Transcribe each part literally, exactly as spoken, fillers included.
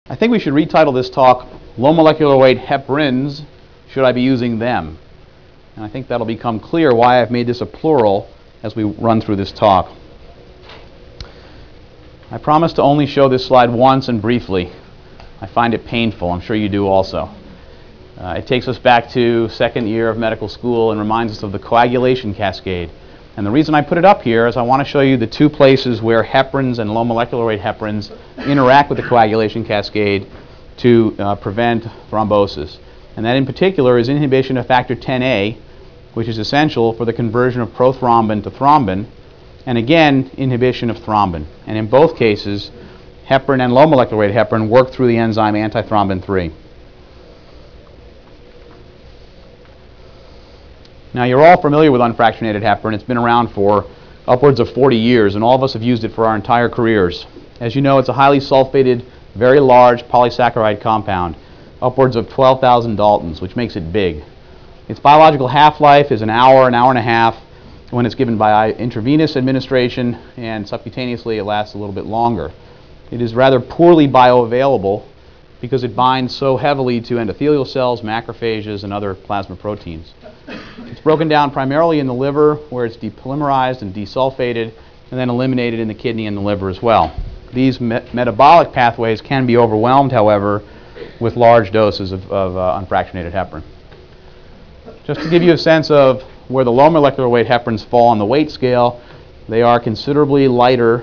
I think we should retitle this talk, Low Molecular Weight Heparins, Should I Be Using Them? And I think that'll become clear why I've made this a plural as we run through this talk. I promise to only show this slide once and briefly. I find it painful. I'm sure you do also. Uh, it takes us back to second year of medical school and reminds us of the coagulation cascade. And the reason I put it up here is I want to show you the two places where heparins and low molecular weight heparins interact with the coagulation cascade to uh, prevent thrombosis. And that in particular is inhibition of factor ten A, which is essential for the conversion of prothrombin to thrombin, and again, inhibition of thrombin. And in both cases, heparin and low molecular weight heparin work through the enzyme antithrombin three. Now, you're all familiar with unfractionated heparin. It's been around for upwards of forty years, and all of us have used it for our entire careers. As you know, it's a highly sulfated, very large polysaccharide compound, upwards of twelve thousand Daltons, which makes it big. Its biological half-life is an hour, an hour and a half when it's given by intravenous administration, and subcutaneously it lasts a little bit longer. It is rather poorly bioavailable because it binds so heavily to endothelial cells, macrophages, and other plasma proteins. It's broken down primarily in the liver, where it's depolymerized and desulfated, and then eliminated in the kidney and the liver as well. These me metabolic pathways can be overwhelmed, however, with large doses of, of uh, unfractionated heparin. Just to give you a sense of where the low molecular weight heparins fall on the weight scale, they are considerably lighter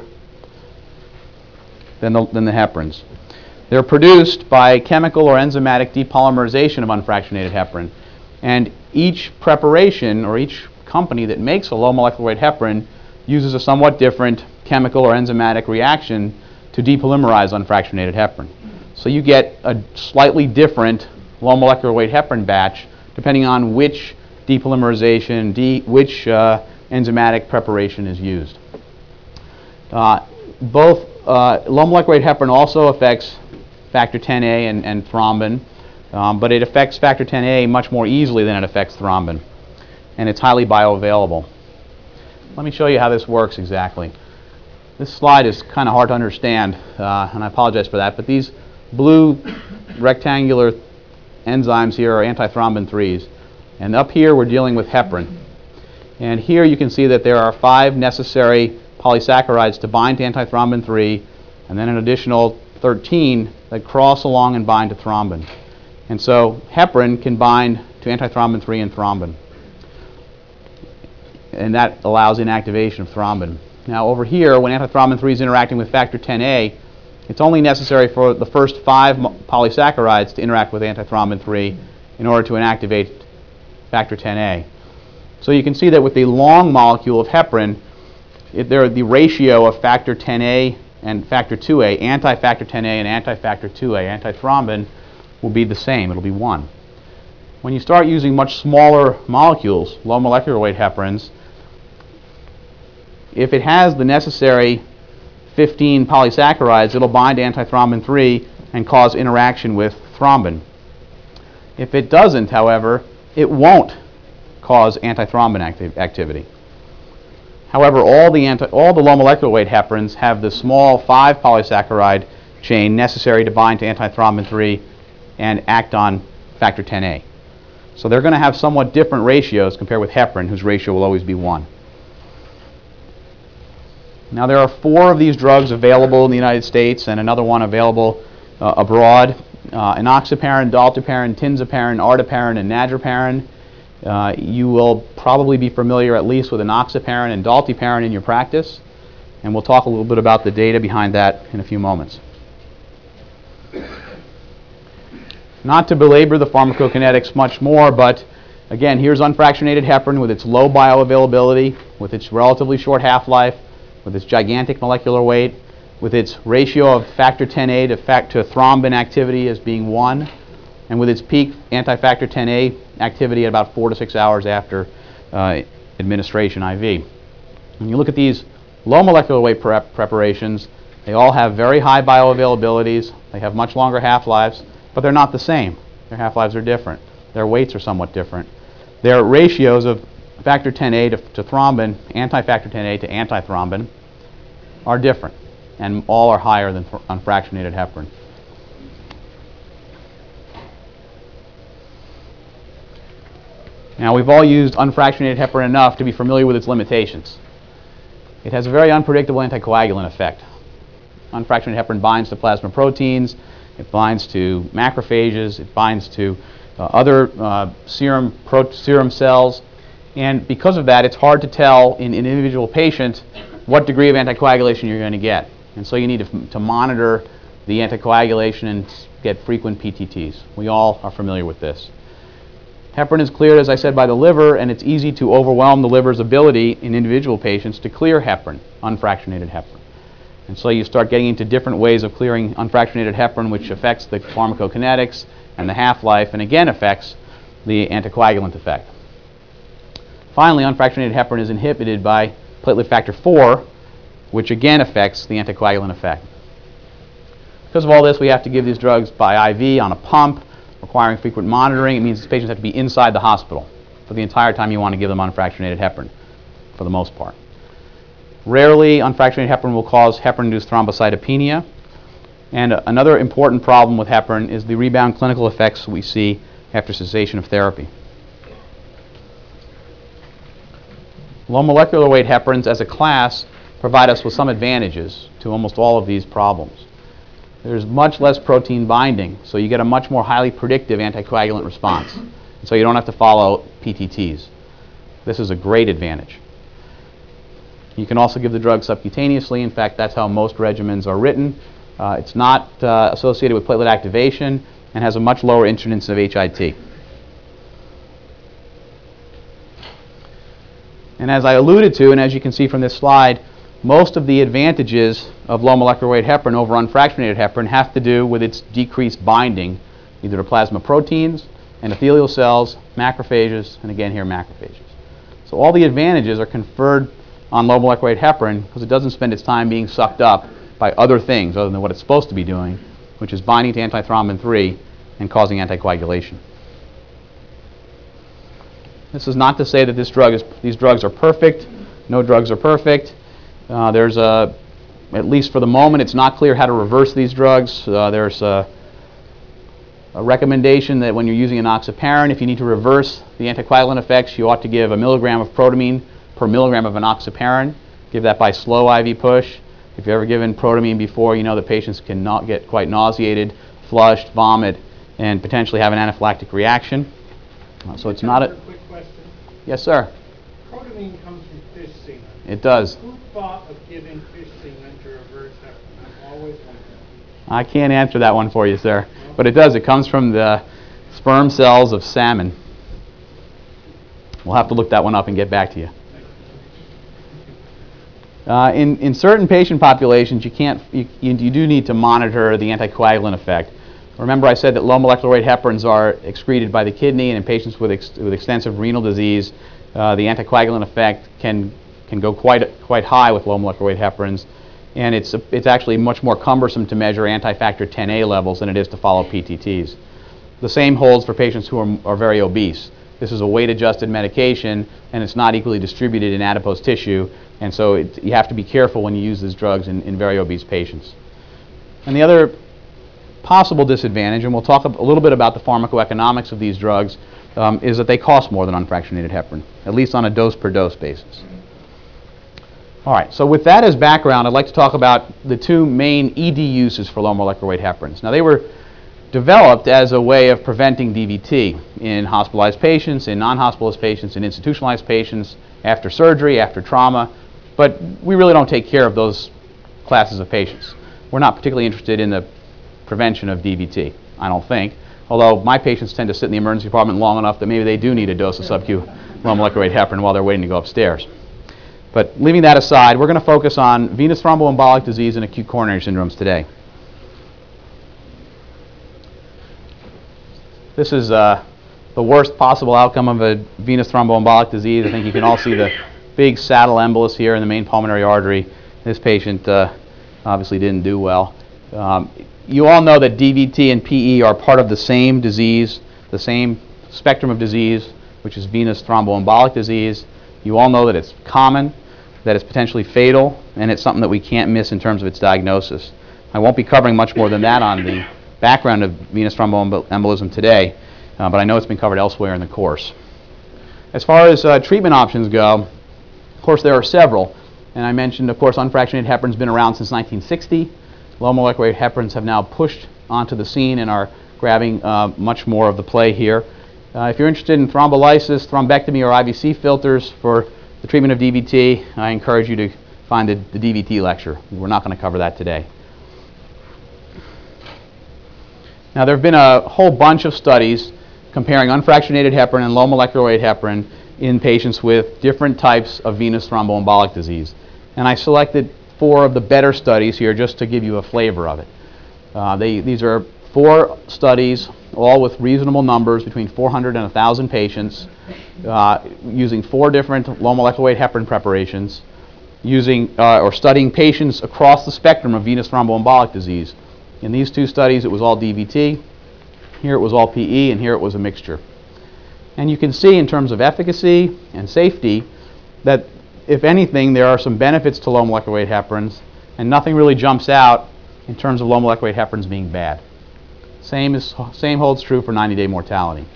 than the, than the heparins. They're produced by chemical or enzymatic depolymerization of unfractionated heparin. And each preparation or each company that makes a low molecular weight heparin uses a somewhat different chemical or enzymatic reaction to depolymerize unfractionated heparin. So you get a slightly different low molecular weight heparin batch depending on which depolymerization, de which uh, enzymatic preparation is used. Uh, both uh, low molecular weight heparin also affects factor ten A and, and thrombin. Um, but it affects factor ten A much more easily than it affects thrombin, and it's highly bioavailable. Let me show you how this works exactly. This slide is kind of hard to understand, uh, and I apologize for that, but these blue rectangular enzymes here are antithrombin threes, and up here we're dealing with heparin. And here you can see that there are five necessary polysaccharides to bind to antithrombin three, and then an additional thirteen that cross along and bind to thrombin. And so heparin can bind to antithrombin three and thrombin. And that allows inactivation of thrombin. Now over here, when antithrombin three is interacting with factor ten A, it's only necessary for the first five polysaccharides to interact with antithrombin three in order to inactivate factor ten A. So you can see that with the long molecule of heparin, it, there, the ratio of factor ten A and factor two A, anti-factor ten A and anti-factor two A, antithrombin, will be the same. It'll be one. When you start using much smaller molecules, low molecular weight heparins, if it has the necessary fifteen polysaccharides, it'll bind to antithrombin three and cause interaction with thrombin. If it doesn't, however, it won't cause antithrombin acti activity. However, all the, anti all the low molecular weight heparins have the small five polysaccharide chain necessary to bind to antithrombin three and act on factor ten A. So they're going to have somewhat different ratios compared with heparin, whose ratio will always be one. Now there are four of these drugs available in the United States and another one available uh, abroad. Uh, enoxaparin, dalteparin, tinzaparin, arteparin, and nadraparin. Uh, you will probably be familiar at least with enoxaparin and dalteparin in your practice, and we'll talk a little bit about the data behind that in a few moments. Not to belabor the pharmacokinetics much more, but again, here's unfractionated heparin with its low bioavailability, with its relatively short half-life, with its gigantic molecular weight, with its ratio of factor ten A to, fact to thrombin activity as being one, and with its peak anti-factor ten A activity at about four to six hours after uh, administration I V. When you look at these low molecular weight prep preparations, they all have very high bioavailabilities, they have much longer half-lives, but they're not the same. Their half-lives are different. Their weights are somewhat different. Their ratios of factor ten A to, to thrombin, anti-factor ten A to antithrombin, are different, and all are higher than unfractionated heparin. Now, we've all used unfractionated heparin enough to be familiar with its limitations. It has a very unpredictable anticoagulant effect. Unfractionated heparin binds to plasma proteins, it binds to macrophages, it binds to uh, other uh, serum, pro serum cells, and because of that, it's hard to tell in an individual patient what degree of anticoagulation you're going to get. And so you need to, to monitor the anticoagulation and get frequent P T Ts. We all are familiar with this. Heparin is cleared, as I said, by the liver, and it's easy to overwhelm the liver's ability in individual patients to clear heparin, unfractionated heparin. And so you start getting into different ways of clearing unfractionated heparin, which affects the pharmacokinetics and the half-life, and again affects the anticoagulant effect. Finally, unfractionated heparin is inhibited by platelet factor four, which again affects the anticoagulant effect. Because of all this, we have to give these drugs by I V on a pump, requiring frequent monitoring. It means these patients have to be inside the hospital for the entire time you want to give them unfractionated heparin, for the most part. Rarely, unfractionated heparin will cause heparin-induced thrombocytopenia. And another important problem with heparin is the rebound clinical effects we see after cessation of therapy. Low molecular weight heparins as a class provide us with some advantages to almost all of these problems. There's much less protein binding, so you get a much more highly predictive anticoagulant response. And so you don't have to follow P T Ts. This is a great advantage. You can also give the drug subcutaneously. In fact, that's how most regimens are written. Uh, it's not uh, associated with platelet activation and has a much lower incidence of H I T. And as I alluded to, and as you can see from this slide, most of the advantages of low molecular weight heparin over unfractionated heparin have to do with its decreased binding, either to plasma proteins, endothelial cells, macrophages, and again here macrophages. So all the advantages are conferred on low molecular weight heparin because it doesn't spend its time being sucked up by other things other than what it's supposed to be doing, which is binding to antithrombin three and causing anticoagulation. This is not to say that this drug is, these drugs are perfect. No drugs are perfect. Uh, there's a, at least for the moment, it's not clear how to reverse these drugs. Uh, there's a, a recommendation that when you're using enoxaparin, if you need to reverse the anticoagulant effects, you ought to give a milligram of protamine per milligram of enoxaparin. Give that by slow I V push. If you've ever given protamine before, you know that patients can not get quite nauseated, flushed, vomit, and potentially have an anaphylactic reaction. Uh, so it's not a... Quick question. Yes, sir. Protamine comes from fish semen. It does. Who thought of giving fish semen to reverse heparin? I've always wondered. I can't answer that one for you, sir. But it does. It comes from the sperm cells of salmon. We'll have to look that one up and get back to you. Uh, in, in certain patient populations, you, can't, you, you, you do need to monitor the anticoagulant effect. Remember I said that low molecular weight heparins are excreted by the kidney, and in patients with, ex with extensive renal disease, uh, the anticoagulant effect can, can go quite, quite high with low molecular weight heparins. And it's, a, it's actually much more cumbersome to measure anti-factor ten A levels than it is to follow P T Ts. The same holds for patients who are, are very obese. This is a weight-adjusted medication, and it's not equally distributed in adipose tissue, and so it, you have to be careful when you use these drugs in, in very obese patients. And the other possible disadvantage, and we'll talk a, a little bit about the pharmacoeconomics of these drugs, um, is that they cost more than unfractionated heparin, at least on a dose-per-dose basis. All right, so with that as background, I'd like to talk about the two main E D uses for low molecular weight heparins. Now, they were developed as a way of preventing D V T in hospitalized patients, in non-hospitalized patients, in institutionalized patients, after surgery, after trauma, but we really don't take care of those classes of patients. We're not particularly interested in the prevention of D V T, I don't think, although my patients tend to sit in the emergency department long enough that maybe they do need a dose of sub-Q low molecular weight heparin while they're waiting to go upstairs. But leaving that aside, we're going to focus on venous thromboembolic disease and acute coronary syndromes today. This is uh, the worst possible outcome of a venous thromboembolic disease. I think you can all see the big saddle embolus here in the main pulmonary artery. This patient uh, obviously didn't do well. Um, you all know that D V T and P E are part of the same disease, the same spectrum of disease, which is venous thromboembolic disease. You all know that it's common, that it's potentially fatal, and it's something that we can't miss in terms of its diagnosis. I won't be covering much more than that on the background of venous thromboembolism today, uh, but I know it's been covered elsewhere in the course. As far as uh, treatment options go, of course there are several. And I mentioned, of course, unfractionated heparin's been around since nineteen sixty. Low molecular weight heparins have now pushed onto the scene and are grabbing uh, much more of the play here. Uh, if you're interested in thrombolysis, thrombectomy, or I V C filters for the treatment of D V T, I encourage you to find the, the D V T lecture. We're not going to cover that today. Now, there have been a whole bunch of studies comparing unfractionated heparin and low molecular weight heparin in patients with different types of venous thromboembolic disease. And I selected four of the better studies here just to give you a flavor of it. Uh, they, these are four studies, all with reasonable numbers, between four hundred and one thousand patients, uh, using four different low molecular weight heparin preparations, using uh, or studying patients across the spectrum of venous thromboembolic disease. In these two studies, it was all D V T. Here it was all P E, and here it was a mixture. And you can see in terms of efficacy and safety that, if anything, there are some benefits to low molecular weight heparins, and nothing really jumps out in terms of low molecular weight heparins being bad. Same, is, same holds true for ninety day mortality.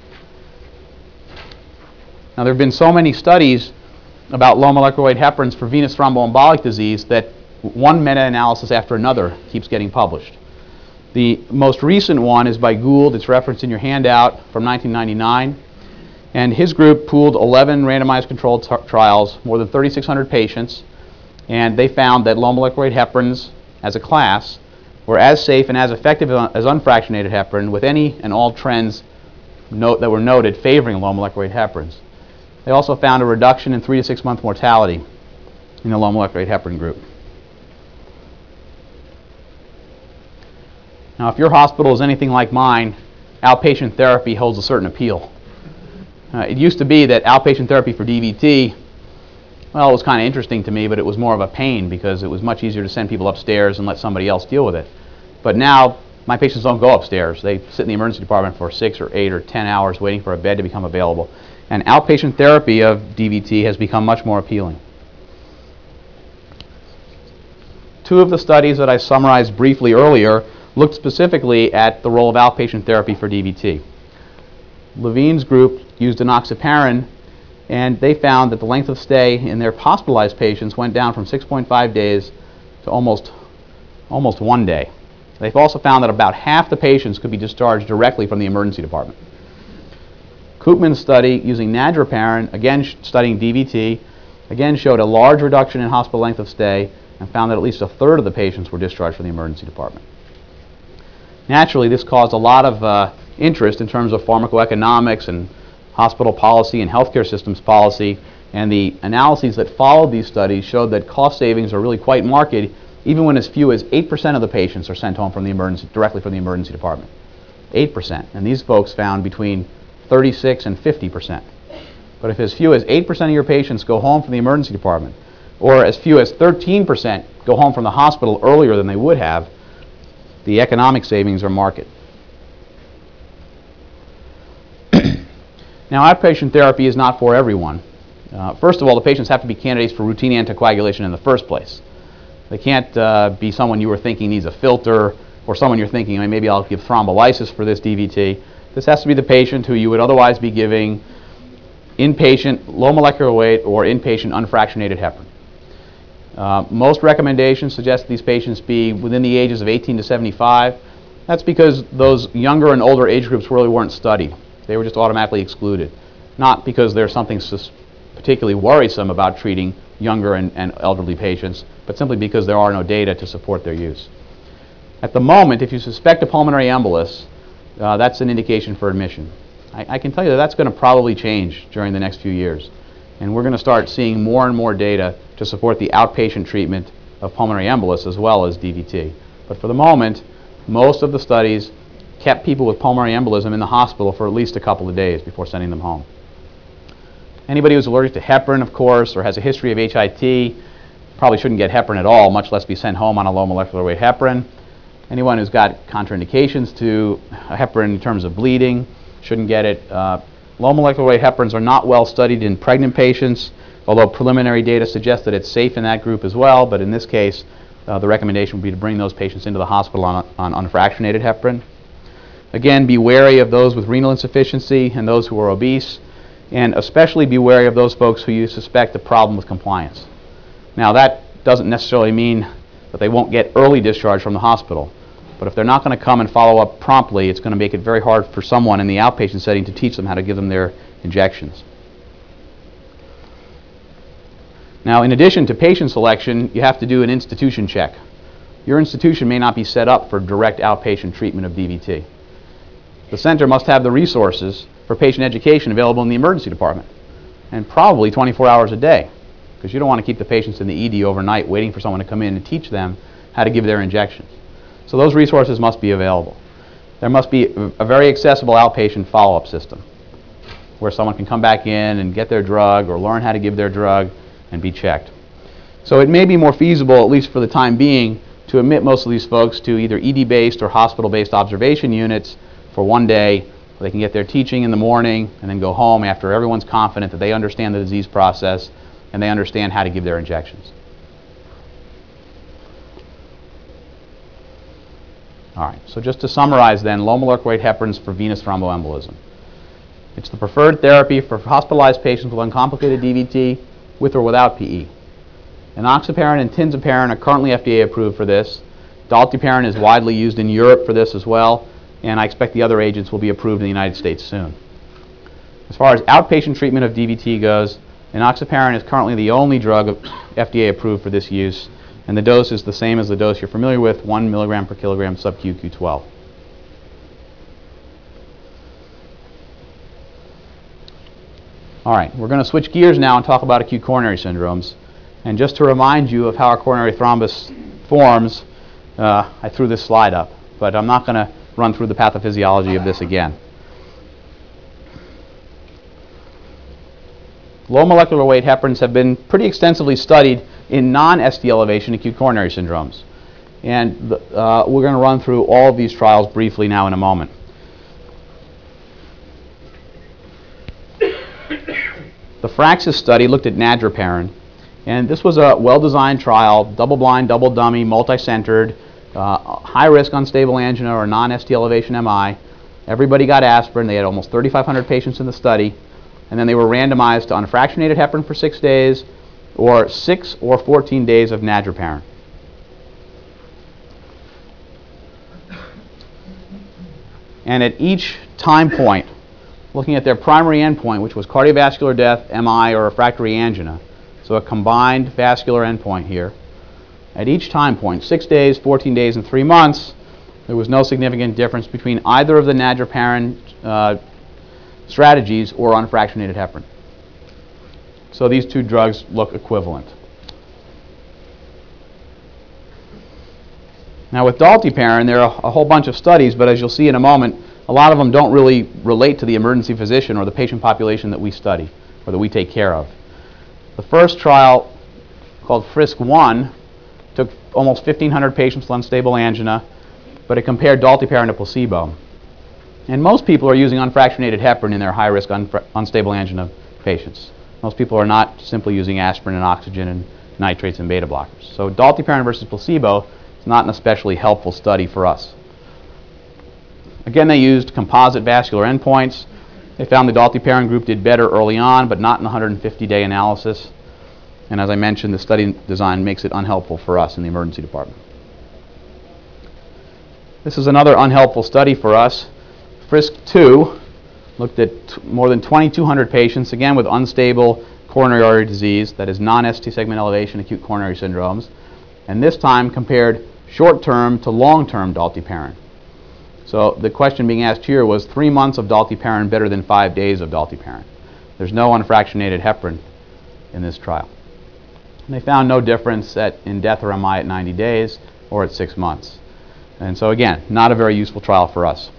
Now, there have been so many studies about low molecular weight heparins for venous thromboembolic disease that one meta-analysis after another keeps getting published. The most recent one is by Gould. It's referenced in your handout, from nineteen ninety-nine. And his group pooled eleven randomized controlled trials, more than thirty-six hundred patients, and they found that low molecular weight heparins as a class were as safe and as effective as unfractionated heparin, with any and all trends note that were noted favoring low molecular weight heparins. They also found a reduction in three to six month mortality in the low molecular weight heparin group. Now, if your hospital is anything like mine, outpatient therapy holds a certain appeal. Uh, it used to be that outpatient therapy for D V T, well, it was kind of interesting to me, but it was more of a pain because it was much easier to send people upstairs and let somebody else deal with it. But now, my patients don't go upstairs. They sit in the emergency department for six or eight or ten hours waiting for a bed to become available. And outpatient therapy of D V T has become much more appealing. Two of the studies that I summarized briefly earlier looked specifically at the role of outpatient therapy for D V T. Levine's group used enoxaparin, and they found that the length of stay in their hospitalized patients went down from six point five days to almost, almost one day. They've also found that about half the patients could be discharged directly from the emergency department. Koopman's study using nadraparin, again studying D V T, again showed a large reduction in hospital length of stay and found that at least a third of the patients were discharged from the emergency department. Naturally, this caused a lot of uh, interest in terms of pharmacoeconomics and hospital policy and healthcare systems policy, and the analyses that followed these studies showed that cost savings are really quite marked, even when as few as eight percent of the patients are sent home from the emergency, directly from the emergency department. eight percent. And these folks found between thirty-six and fifty percent. But if as few as eight percent of your patients go home from the emergency department, or as few as thirteen percent go home from the hospital earlier than they would have, the economic savings are marked. Now, outpatient therapy is not for everyone. Uh, first of all, the patients have to be candidates for routine anticoagulation in the first place. They can't uh, be someone you were thinking needs a filter, or someone you're thinking, maybe I'll give thrombolysis for this D V T. This has to be the patient who you would otherwise be giving inpatient low molecular weight or inpatient unfractionated heparin. Uh, most recommendations suggest that these patients be within the ages of eighteen to seventy-five. That's because those younger and older age groups really weren't studied. They were just automatically excluded. Not because there's something particularly worrisome about treating younger and, and elderly patients, but simply because there are no data to support their use. At the moment, if you suspect a pulmonary embolus, uh, that's an indication for admission. I, I can tell you that that's going to probably change during the next few years. And we're going to start seeing more and more data to support the outpatient treatment of pulmonary embolus as well as D V T. But for the moment, most of the studies kept people with pulmonary embolism in the hospital for at least a couple of days before sending them home. Anybody who's allergic to heparin, of course, or has a history of H I T, probably shouldn't get heparin at all, much less be sent home on a low molecular weight heparin. Anyone who's got contraindications to heparin in terms of bleeding shouldn't get it. Uh, low molecular weight heparins are not well studied in pregnant patients, although preliminary data suggests that it's safe in that group as well. But in this case, uh, the recommendation would be to bring those patients into the hospital on, on unfractionated heparin. Again, be wary of those with renal insufficiency and those who are obese. And especially be wary of those folks who you suspect a problem with compliance. Now, that doesn't necessarily mean that they won't get early discharge from the hospital. But if they're not going to come and follow up promptly, it's going to make it very hard for someone in the outpatient setting to teach them how to give them their injections. Now, in addition to patient selection, you have to do an institution check. Your institution may not be set up for direct outpatient treatment of D V T. The center must have the resources for patient education available in the emergency department, and probably twenty-four hours a day, because you don't want to keep the patients in the E D overnight waiting for someone to come in and teach them how to give their injections. So those resources must be available. There must be a very accessible outpatient follow-up system where someone can come back in and get their drug or learn how to give their drug and be checked. So it may be more feasible, at least for the time being, to admit most of these folks to either E D-based or hospital-based observation units for one day. They can get their teaching in the morning and then go home after everyone's confident that they understand the disease process and they understand how to give their injections. All right, so just to summarize then, low molecular weight heparins for venous thromboembolism. It's the preferred therapy for hospitalized patients with uncomplicated D V T with or without P E. Enoxaparin and tinzaparin are currently F D A approved for this. Dalteparin is widely used in Europe for this as well, and I expect the other agents will be approved in the United States soon. As far as outpatient treatment of D V T goes, enoxaparin is currently the only drug F D A approved for this use, and the dose is the same as the dose you're familiar with, one milligram per kilogram sub-Q Q twelve. All right, we're going to switch gears now and talk about acute coronary syndromes. And just to remind you of how our coronary thrombus forms, uh, I threw this slide up, but I'm not going to run through the pathophysiology of this again. Low molecular weight heparins have been pretty extensively studied in non-S T elevation acute coronary syndromes. And the, uh, we're going to run through all of these trials briefly now in a moment. The FRAXIS study looked at nadraparin, and this was a well-designed trial, double-blind, double-dummy, multi-centered, uh, high-risk unstable angina or non-S T elevation M I. Everybody got aspirin. They had almost thirty-five hundred patients in the study, and then they were randomized to unfractionated heparin for six days or six or fourteen days of nadraparin. And at each time point, looking at their primary endpoint, which was cardiovascular death, M I, or refractory angina, so a combined vascular endpoint here, at each time point, six days, fourteen days, and three months, there was no significant difference between either of the nadraparin uh, strategies or unfractionated heparin. So these two drugs look equivalent. Now with dalteparin, there are a whole bunch of studies, but as you'll see in a moment, a lot of them don't really relate to the emergency physician or the patient population that we study or that we take care of. The first trial, called FRISK one, took almost fifteen hundred patients with unstable angina, but it compared dalteparin to placebo. And most people are using unfractionated heparin in their high-risk unstable angina patients. Most people are not simply using aspirin and oxygen and nitrates and beta blockers. So dalteparin versus placebo is not an especially helpful study for us. Again, they used composite vascular endpoints. They found the dalteparin group did better early on, but not in the one hundred fifty day analysis. And as I mentioned, the study design makes it unhelpful for us in the emergency department. This is another unhelpful study for us. FRISK two looked at t more than twenty-two hundred patients, again with unstable coronary artery disease, that is non-S T segment elevation acute coronary syndromes, and this time compared short-term to long-term dalteparin. So the question being asked here was three months of dalteparin better than five days of dalteparin. There's no unfractionated heparin in this trial. And they found no difference at, in death or M I at ninety days or at six months. And so again, not a very useful trial for us.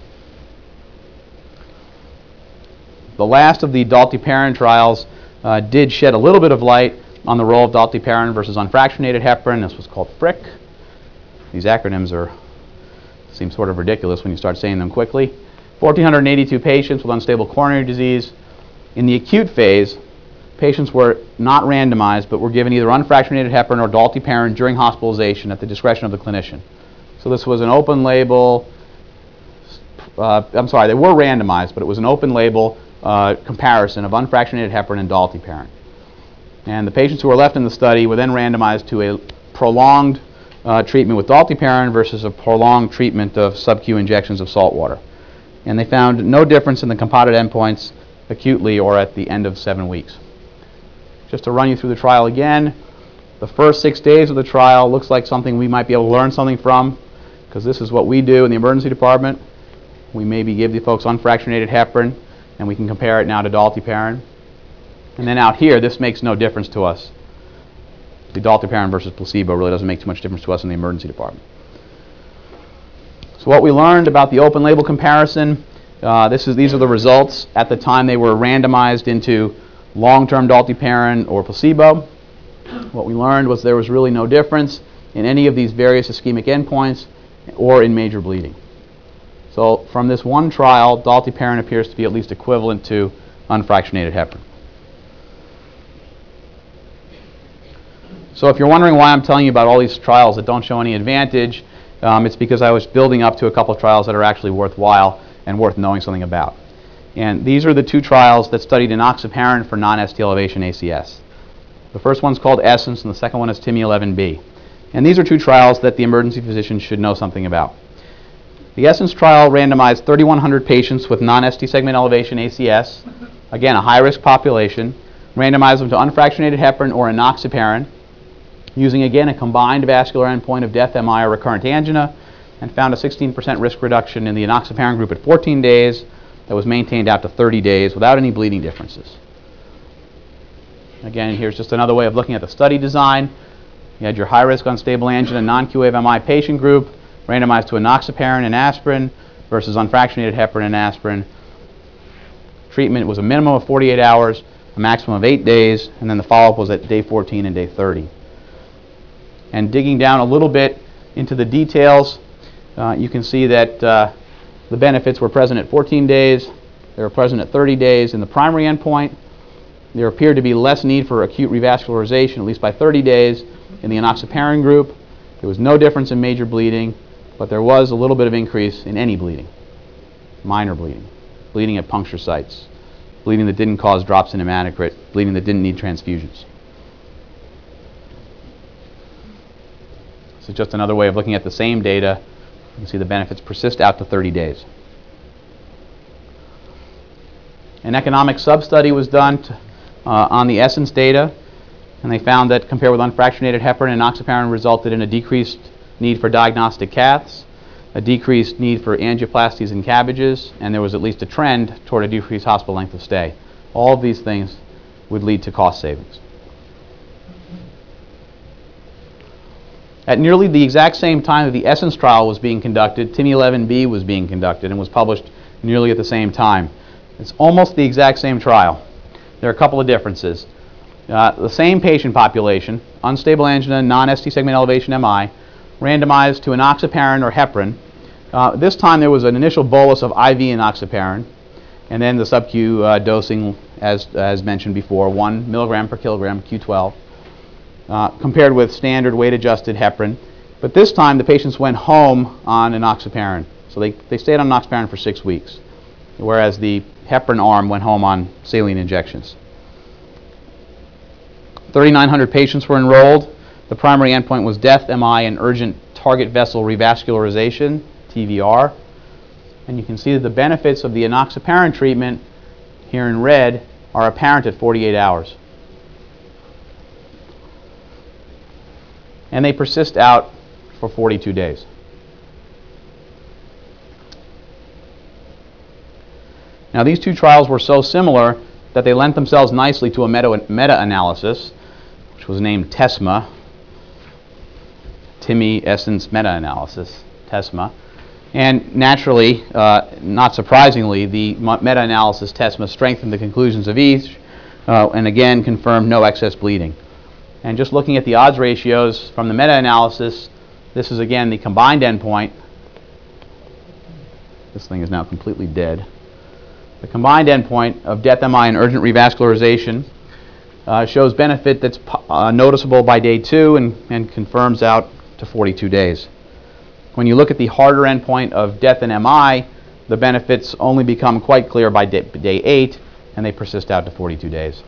The last of the dalteparin trials uh, did shed a little bit of light on the role of dalteparin versus unfractionated heparin. This was called FRIC. These acronyms are seem sort of ridiculous when you start saying them quickly. one thousand four hundred eighty-two patients with unstable coronary disease. In the acute phase, patients were not randomized, but were given either unfractionated heparin or dalteparin during hospitalization at the discretion of the clinician. So this was an open label, uh, I'm sorry, they were randomized, but it was an open label, uh, comparison of unfractionated heparin and dalteparin. And the patients who were left in the study were then randomized to a prolonged uh, treatment with dalteparin versus a prolonged treatment of sub-Q injections of salt water. And they found no difference in the composite endpoints acutely or at the end of seven weeks. Just to run you through the trial again, the first six days of the trial looks like something we might be able to learn something from, because this is what we do in the emergency department. We maybe give the folks unfractionated heparin, and we can compare it now to dalteparin. And then out here, this makes no difference to us. The dalteparin versus placebo really doesn't make too much difference to us in the emergency department. So what we learned about the open label comparison, uh, this is, these are the results at the time they were randomized into long-term dalteparin or placebo. What we learned was there was really no difference in any of these various ischemic endpoints or in major bleeding. So from this one trial, dalteparin appears to be at least equivalent to unfractionated heparin. So if you're wondering why I'm telling you about all these trials that don't show any advantage, um, it's because I was building up to a couple of trials that are actually worthwhile and worth knowing something about. And these are the two trials that studied enoxaparin for non-S T elevation A C S. The first one's called ESSENCE, and the second one is TIMI eleven B. And these are two trials that the emergency physician should know something about. The ESSENCE trial randomized thirty-one hundred patients with non-S T segment elevation A C S, again a high-risk population, randomized them to unfractionated heparin or enoxaparin, using again a combined vascular endpoint of death, M I, or recurrent angina, and found a sixteen percent risk reduction in the enoxaparin group at fourteen days that was maintained out to thirty days without any bleeding differences. Again, here's just another way of looking at the study design. You had your high-risk unstable angina non-Q wave M I patient group randomized to enoxaparin and aspirin versus unfractionated heparin and aspirin. Treatment was a minimum of forty-eight hours, a maximum of eight days, and then the follow-up was at day fourteen and day thirty. And digging down a little bit into the details, uh, you can see that uh, the benefits were present at fourteen days, they were present at thirty days in the primary endpoint. There appeared to be less need for acute revascularization, at least by thirty days, in the enoxaparin group. There was no difference in major bleeding, but there was a little bit of increase in any bleeding, minor bleeding, bleeding at puncture sites, bleeding that didn't cause drops in hematocrit, bleeding that didn't need transfusions. This is just another way of looking at the same data. You can see the benefits persist out to thirty days. An economic sub-study was done to, uh, on the ESSENCE data, and they found that compared with unfractionated heparin, enoxaparin resulted in a decreased need for diagnostic caths, a decreased need for angioplasties and cabbages, and there was at least a trend toward a decreased hospital length of stay. All of these things would lead to cost savings. At nearly the exact same time that the ESSENCE trial was being conducted, TIMI eleven B was being conducted and was published nearly at the same time. It's almost the exact same trial. There are a couple of differences. Uh, the same patient population, unstable angina, non-S T segment elevation M I, randomized to enoxaparin or heparin. Uh, this time there was an initial bolus of I V enoxaparin, and then the sub-Q uh, dosing, as, as mentioned before, one milligram per kilogram, Q twelve, uh, compared with standard weight-adjusted heparin. But this time the patients went home on enoxaparin. So they, they stayed on enoxaparin for six weeks, whereas the heparin arm went home on saline injections. thirty-nine hundred patients were enrolled. The primary endpoint was death, M I, and urgent target vessel revascularization, T V R. And you can see that the benefits of the enoxaparin treatment, here in red, are apparent at forty-eight hours. And they persist out for forty-two days. Now, these two trials were so similar that they lent themselves nicely to a meta- meta-analysis, which was named TESMA, TIMI ESSENCE Meta-Analysis, TESMA. And naturally, uh, not surprisingly, the meta-analysis TESMA strengthened the conclusions of each, uh, and again confirmed no excess bleeding. And just looking at the odds ratios from the meta-analysis, this is again the combined endpoint. This thing is now completely dead. The combined endpoint of death, M I, and urgent revascularization uh, shows benefit that's uh, noticeable by day two and, and confirms out to forty-two days. When you look at the harder endpoint of death and M I, the benefits only become quite clear by day, day eight and they persist out to forty-two days.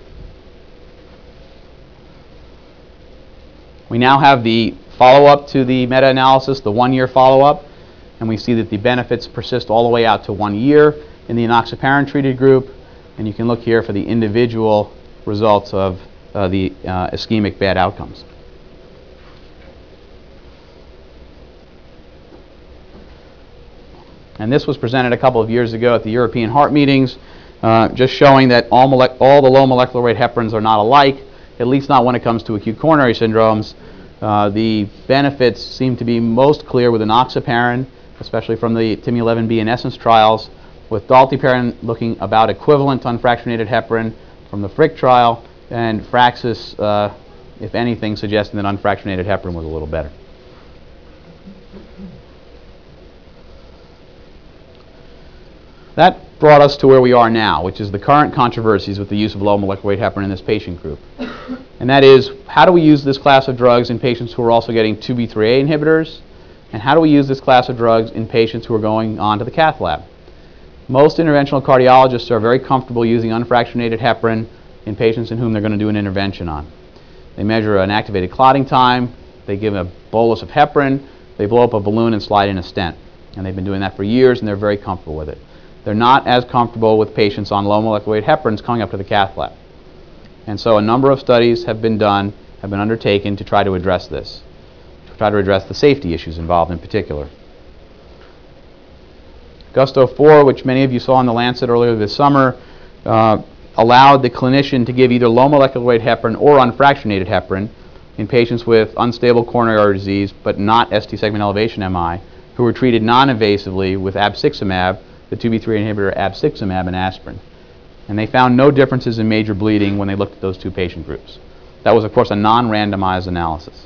We now have the follow-up to the meta-analysis, the one-year follow-up, and we see that the benefits persist all the way out to one year in the enoxaparin-treated group, and you can look here for the individual results of uh, the uh, ischemic bad outcomes. And this was presented a couple of years ago at the European Heart Meetings, uh, just showing that all, mole- all the low molecular weight heparins are not alike, at least not when it comes to acute coronary syndromes. Uh, the benefits seem to be most clear with enoxaparin, especially from the T I M E eleven B and ESSENCE trials, with dalteparin looking about equivalent to unfractionated heparin from the Frick trial, and Fraxis, uh, if anything, suggesting that unfractionated heparin was a little better. That brought us to where we are now, which is the current controversies with the use of low molecular weight heparin in this patient group. And that is, how do we use this class of drugs in patients who are also getting two B three A inhibitors? And how do we use this class of drugs in patients who are going on to the cath lab? Most interventional cardiologists are very comfortable using unfractionated heparin in patients in whom they're going to do an intervention on. They measure an activated clotting time, they give a bolus of heparin, they blow up a balloon and slide in a stent. And they've been doing that for years, and they're very comfortable with it. They're not as comfortable with patients on low molecular weight heparins coming up to the cath lab. And so a number of studies have been done, have been undertaken to try to address this, to try to address the safety issues involved in particular. Gusto four, which many of you saw in the Lancet earlier this summer, uh, allowed the clinician to give either low molecular weight heparin or unfractionated heparin in patients with unstable coronary artery disease but not S T segment elevation M I who were treated non-invasively with abciximab, the two B three inhibitor abciximab, and aspirin. And they found no differences in major bleeding when they looked at those two patient groups. That was, of course, a non-randomized analysis.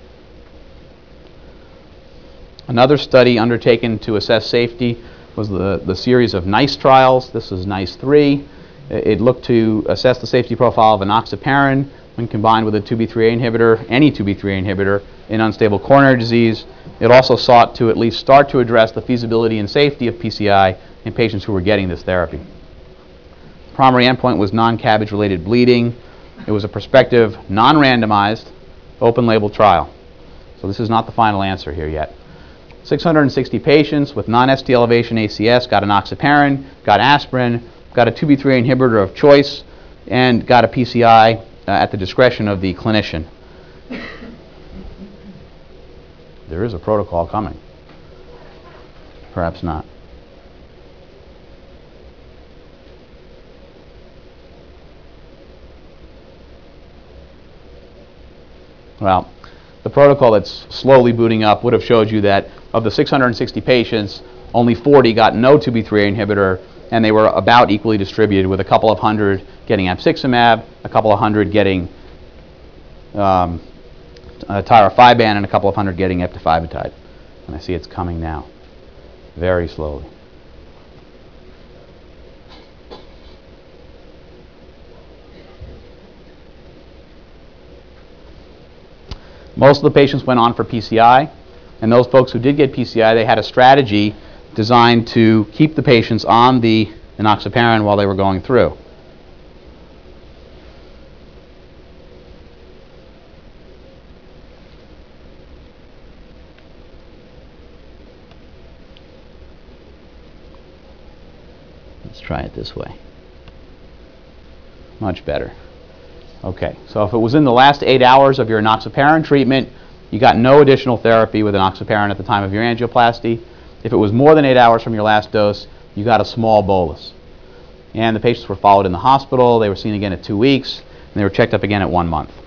Another study undertaken to assess safety was the, the series of NICE trials. This is NICE three. It looked to assess the safety profile of enoxaparin when combined with a two B three A inhibitor, any two B three A inhibitor, in unstable coronary disease. It also sought to at least start to address the feasibility and safety of P C I in patients who were getting this therapy. The primary endpoint was non-CABG related bleeding. It was a prospective, non-randomized, open-label trial. So this is not the final answer here yet. six hundred sixty patients with non-S T elevation A C S got enoxaparin, got aspirin, got a two B three A inhibitor of choice, and got a P C I uh, at the discretion of the clinician. There is a protocol coming. Perhaps not. Well, the protocol that's slowly booting up would have showed you that of the six hundred sixty patients, only forty got no two B three A inhibitor, and they were about equally distributed, with a couple of hundred getting abciximab, a couple of hundred getting um, uh, tirofiban, and a couple of hundred getting eptifibatide. And I see it's coming now, very slowly. Most of the patients went on for P C I, and those folks who did get P C I, they had a strategy designed to keep the patients on the enoxaparin while they were going through. Let's try it this way. Much better. Okay, so if it was in the last eight hours of your enoxaparin treatment, you got no additional therapy with enoxaparin at the time of your angioplasty. If it was more than eight hours from your last dose, you got a small bolus. And the patients were followed in the hospital. They were seen again at two weeks, and they were checked up again at one month.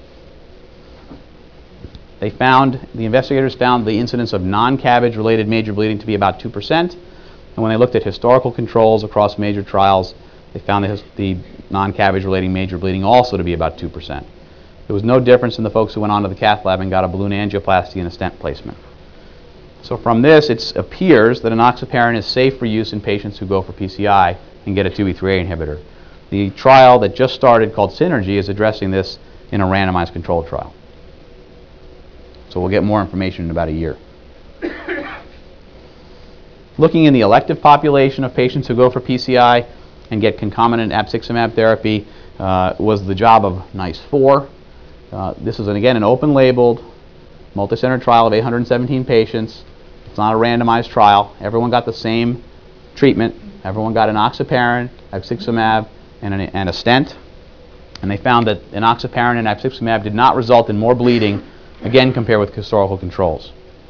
They found, the investigators found the incidence of non-CABG related major bleeding to be about two percent. And when they looked at historical controls across major trials, they found the, the non-CABG relating major bleeding also to be about two percent. There was no difference in the folks who went on to the cath lab and got a balloon angioplasty and a stent placement. So from this, it appears that enoxaparin is safe for use in patients who go for P C I and get a two B three A inhibitor. The trial that just started, called Synergy, is addressing this in a randomized controlled trial. So we'll get more information in about a year. Looking in the elective population of patients who go for P C I, and get concomitant abciximab therapy uh, was the job of NICE four. Uh, this is, an, again, an open-labeled, multi-center trial of eight hundred seventeen patients. It's not a randomized trial. Everyone got the same treatment. Everyone got enoxaparin, abciximab, and, an, and a stent. And they found that enoxaparin and abciximab did not result in more bleeding, again, compared with historical controls.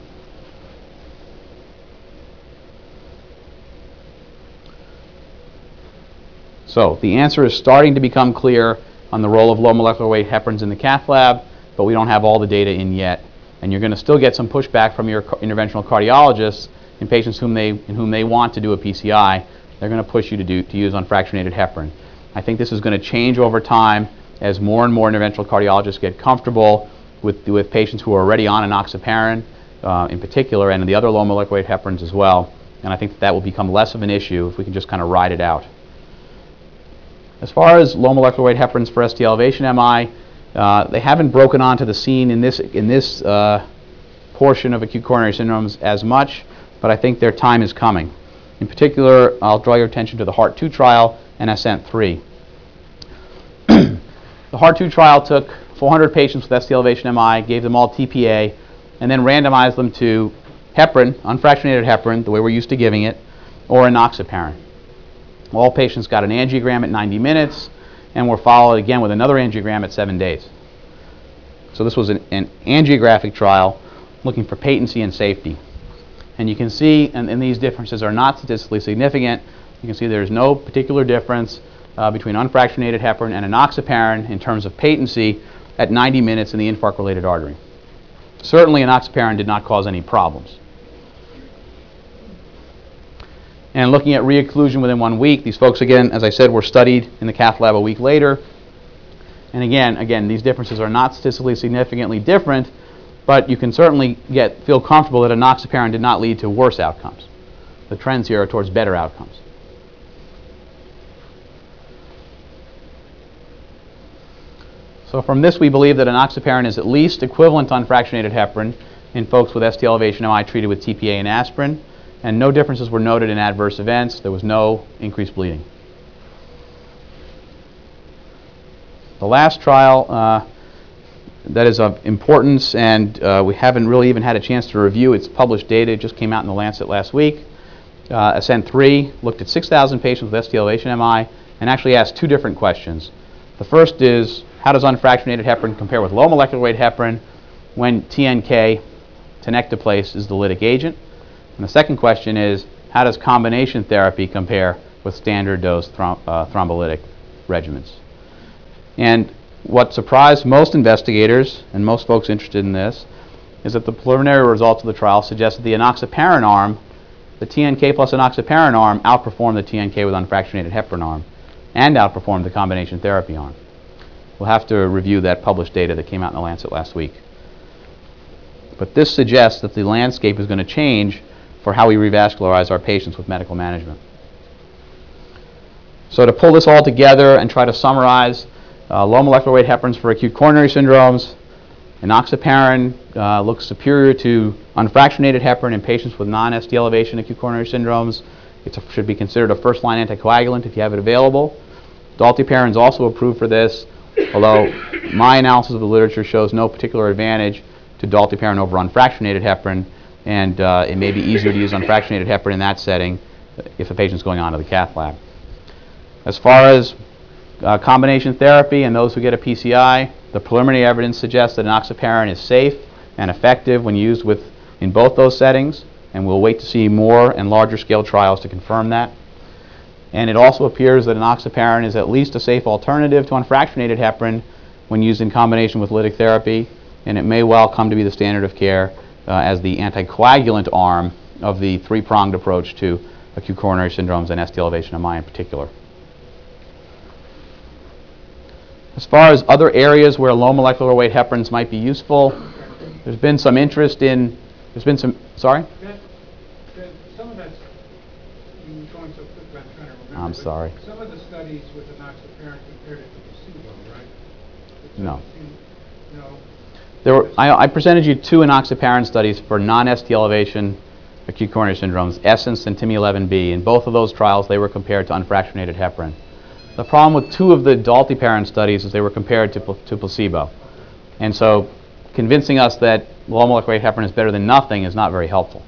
So the answer is starting to become clear on the role of low molecular weight heparins in the cath lab, but we don't have all the data in yet. And you're going to still get some pushback from your interventional cardiologists in patients whom they, in whom they want to do a P C I. They're going to push you to, do, to use unfractionated heparin. I think this is going to change over time as more and more interventional cardiologists get comfortable with, with patients who are already on enoxaparin uh, in particular, and the other low molecular weight heparins as well. And I think that, that will become less of an issue if we can just kind of ride it out. As far as low molecular weight heparins for S T elevation M I, uh, they haven't broken onto the scene in this, in this uh, portion of acute coronary syndromes as much, but I think their time is coming. In particular, I'll draw your attention to the HEART two trial and ASCENT three. The HEART two trial took four hundred patients with S T elevation M I, gave them all T P A, and then randomized them to heparin, unfractionated heparin, the way we're used to giving it, or enoxaparin. All patients got an angiogram at ninety minutes and were followed again with another angiogram at seven days. So this was an, an angiographic trial looking for patency and safety. And you can see, and, and these differences are not statistically significant, you can see there's no particular difference uh, between unfractionated heparin and enoxaparin in terms of patency at ninety minutes in the infarct-related artery. Certainly enoxaparin did not cause any problems. And looking at re-occlusion within one week, these folks, again, as I said, were studied in the cath lab a week later. And again, again, these differences are not statistically significantly different, but you can certainly get, feel comfortable that enoxaparin did not lead to worse outcomes. The trends here are towards better outcomes. So from this, we believe that enoxaparin is at least equivalent to unfractionated heparin in folks with S T elevation M I treated with T P A and aspirin. And no differences were noted in adverse events. There was no increased bleeding. The last trial uh, that is of importance, and uh, we haven't really even had a chance to review its published data. It just came out in the Lancet last week. Uh, ASCENT three looked at six thousand patients with S T elevation M I and actually asked two different questions. The first is, how does unfractionated heparin compare with low molecular weight heparin when T N K, tenecteplase, is the lytic agent? And the second question is, how does combination therapy compare with standard dose throm uh, thrombolytic regimens? And what surprised most investigators, and most folks interested in this, is that the preliminary results of the trial suggest that the enoxaparin arm, the T N K plus enoxaparin arm, outperformed the T N K with unfractionated heparin arm and outperformed the combination therapy arm. We'll have to review that published data that came out in the Lancet last week. But this suggests that the landscape is going to change for how we revascularize our patients with medical management. So to pull this all together and try to summarize, uh, low molecular weight heparins for acute coronary syndromes, enoxaparin uh, looks superior to unfractionated heparin in patients with non-S T elevation acute coronary syndromes. It should be considered a first-line anticoagulant if you have it available. Dalteparin is also approved for this, although my analysis of the literature shows no particular advantage to dalteparin over unfractionated heparin, and uh, it may be easier to use unfractionated heparin in that setting if a patient's going on to the cath lab. As far as uh, combination therapy and those who get a P C I, the preliminary evidence suggests that enoxaparin is safe and effective when used with, in both those settings, and we'll wait to see more and larger scale trials to confirm that. And it also appears that enoxaparin is at least a safe alternative to unfractionated heparin when used in combination with lytic therapy, and it may well come to be the standard of care Uh, as the anticoagulant arm of the three-pronged approach to acute coronary syndromes and S T elevation M I in particular. As far as other areas where low molecular weight heparins might be useful, there's been some interest in, there's been some, sorry? That, that, some of that's, you're going so quick, I'm trying to remember. I'm sorry. Some of the studies with enoxaparin compared it to placebo, right? No. No. There were, I, I presented you two enoxaparin studies for non-S T elevation acute coronary syndromes, ESSENCE and TIMI eleven B. In both of those trials, they were compared to unfractionated heparin. The problem with two of the dalteparin studies is they were compared to, to placebo. And so convincing us that low molecular weight heparin is better than nothing is not very helpful.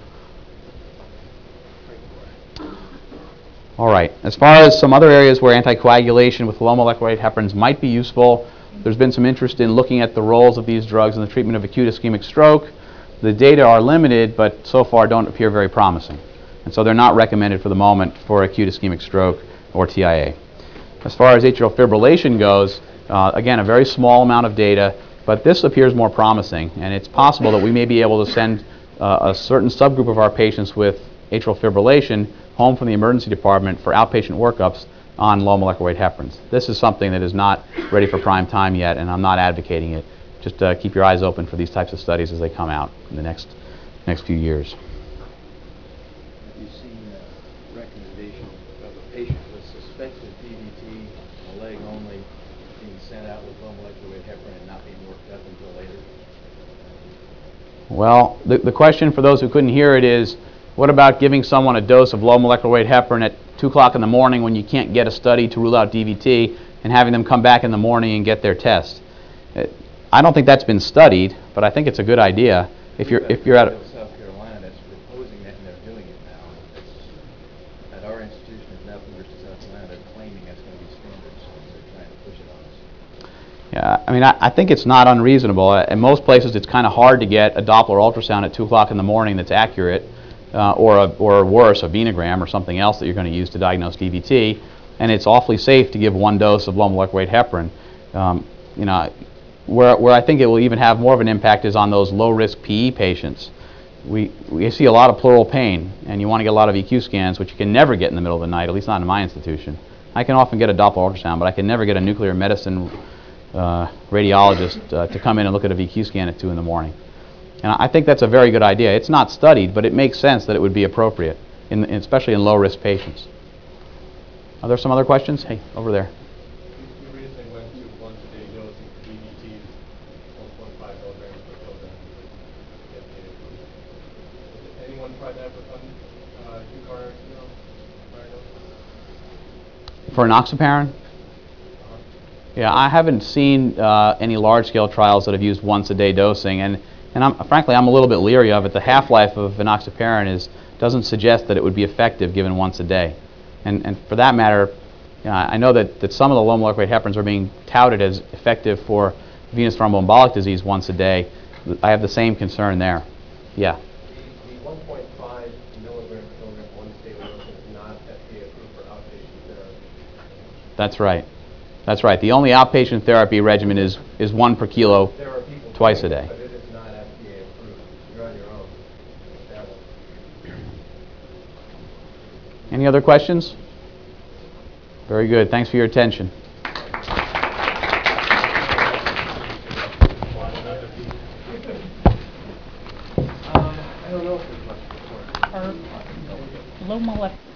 All right, as far as some other areas where anticoagulation with low molecular weight heparins might be useful, there's been some interest in looking at the roles of these drugs in the treatment of acute ischemic stroke. The data are limited, but so far don't appear very promising. And so they're not recommended for the moment for acute ischemic stroke or T I A. As far as atrial fibrillation goes, uh, again, a very small amount of data, but this appears more promising, and it's possible that we may be able to send uh, a certain subgroup of our patients with atrial fibrillation home from the emergency department for outpatient workups on low molecular weight heparins. This is something that is not ready for prime time yet, and I'm not advocating it. Just uh, keep your eyes open for these types of studies as they come out in the next, next few years. Have you seen a recommendation of a patient with suspected D V T, a leg only, being sent out with low molecular weight heparin and not being worked up until later? Well, the, the question for those who couldn't hear it is, what about giving someone a dose of low molecular weight heparin at two o'clock in the morning when you can't get a study to rule out D V T and having them come back in the morning and get their test? It, I don't think that's been studied, but I think it's a good idea. If you're, if you're at a, South Carolina that's proposing that and they're doing it now. It's, at our institution at Nelson University, South Carolina, they're claiming that's going to be standard, so they're trying to push it on us. yeah, I mean, I, I think it's not unreasonable. In most places, it's kind of hard to get a Doppler ultrasound at two o'clock in the morning that's accurate, uh, or, a, or worse, a venogram or something else that you're going to use to diagnose D V T, and it's awfully safe to give one dose of low molecular weight heparin. Um, you know, Where, where I think it will even have more of an impact is on those low-risk P E patients. We, we see a lot of pleural pain, and you want to get a lot of E Q scans, which you can never get in the middle of the night, at least not in my institution. I can often get a Doppler ultrasound, but I can never get a nuclear medicine uh, radiologist uh, to come in and look at a V Q scan at two in the morning. And I think that's a very good idea. It's not studied, but it makes sense that it would be appropriate, in, especially in low-risk patients. Are there some other questions? Hey, over there. We recently went to once a day dosing for D V Ts, one point five milligrams per kilogram. Has anyone tried that for uh, acute coronary syndrome? For enoxaparin? Uh-huh. Yeah, I haven't seen uh, any large-scale trials that have used once-a-day dosing, and, and I'm, frankly, I'm a little bit leery of it. The half-life of enoxaparin is, doesn't suggest that it would be effective given once a day. And, and for that matter, you know, I know that, that some of the low molecular weight heparins are being touted as effective for venous thromboembolic disease once a day. I have the same concern there. Yeah? The, the one point five milligram per kilogram once daily dosing is not F D A approved for outpatient therapy. That's right. That's right. The only outpatient therapy regimen is, is one per kilo There are people twice a doing day. it, but it is not F D A approved. You're on your own with that one. Any other questions? Very good. Thanks for your attention. Um, I don't know if there's much support. Are low molecular